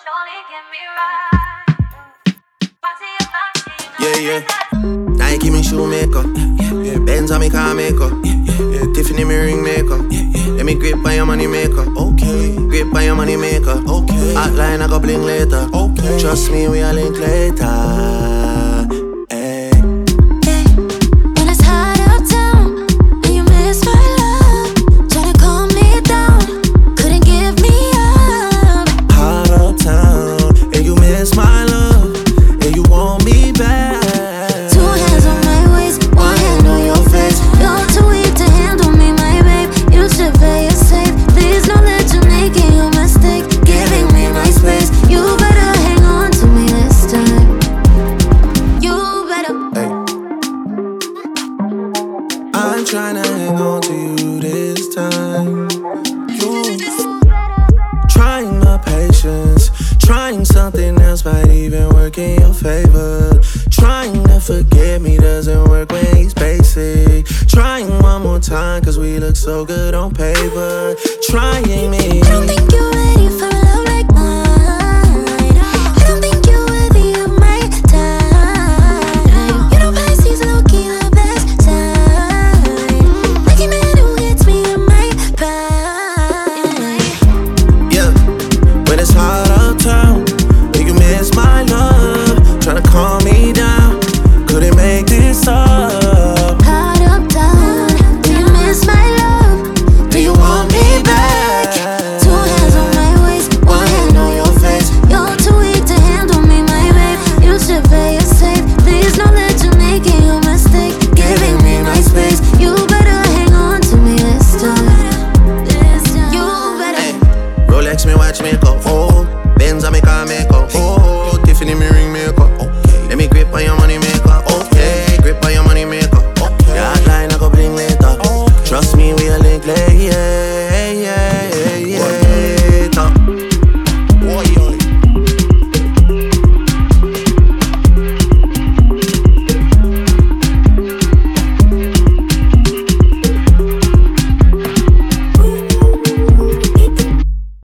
Yeah, yeah. Nike me shoemaker. Benz on me car maker. Tiffany me ring maker. Let me grip by your money maker. Okay. Grip by your money maker. Okay. Outline I go bling later. Okay. Trust me, we a link later. I'm tryna hang on to you this time. You trying my patience, trying something else might even work in your favor. Trying to forget me doesn't work when he's basic. Trying one more time cause we look so good on paper. Trying me. I don't think you're ready for a love like mine. I don't think you're worthy of my time. You know Pisces low-key the best sign. Lucky man who gets me in my prime. Yeah, when it's hot uptown, do you miss my love? Tryna calm me down, couldn't make this up. Hot uptown, do you miss my love? Do you want me back? Two hands on my waist, one hand on your face. You're too weak to handle me, my babe. You should play it safe. Please know that you're making a mistake, giving me my space. You better hang on to me this time. You better. Rolex me watch me go.